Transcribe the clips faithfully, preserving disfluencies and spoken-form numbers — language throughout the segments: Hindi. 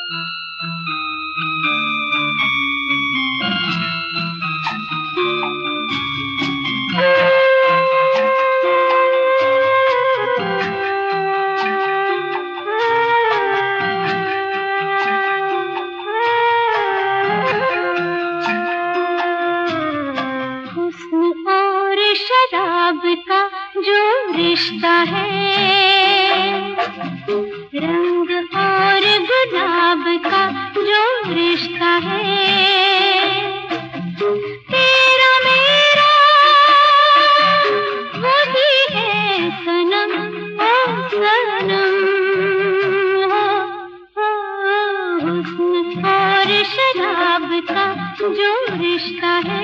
शराब का जो रिश्ता है, रंग और गुलाब का जो रिश्ता है, तेरा मेरा वही है सनम, ओ सनम। हुस्न और शराब का जो रिश्ता है,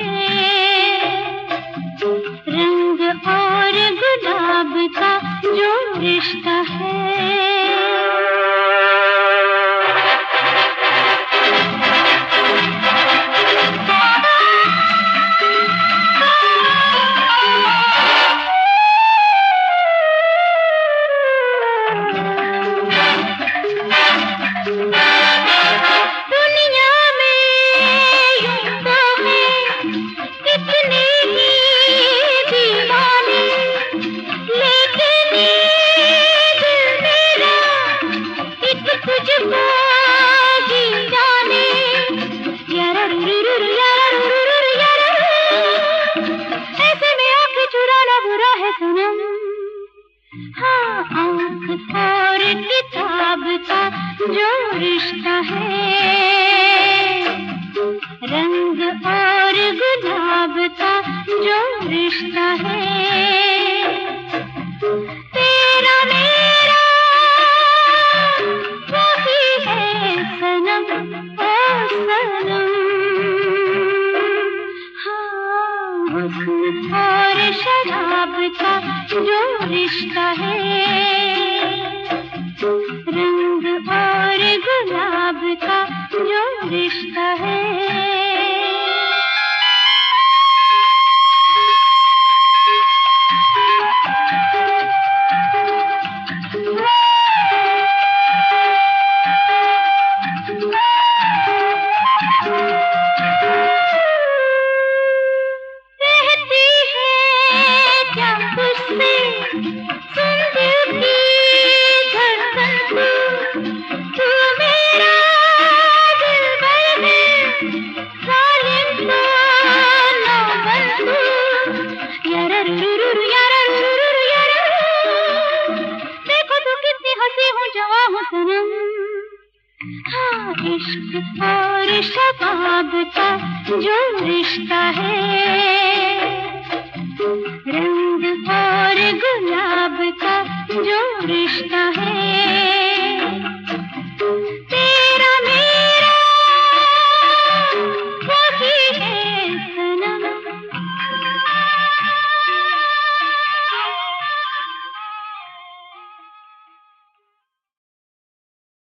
रंग और गुलाब का जो रिश्ता है। हाँ, आँख और किताब का जो रिश्ता है, रंग और गुलाब का जो रिश्ता है, तेरा मेरा वही है सनम, ओ सनम। हाँ, हुस्न और शराब का जो रिश्ता है, रंग और गुलाब का जो रिश्ता है। देखो तो कितनी हंसी हूँ, जवां हूँ सनम। हाँ, इश्क और शबाब का जो रिश्ता है, रंग और गुलाब का जो रिश्ता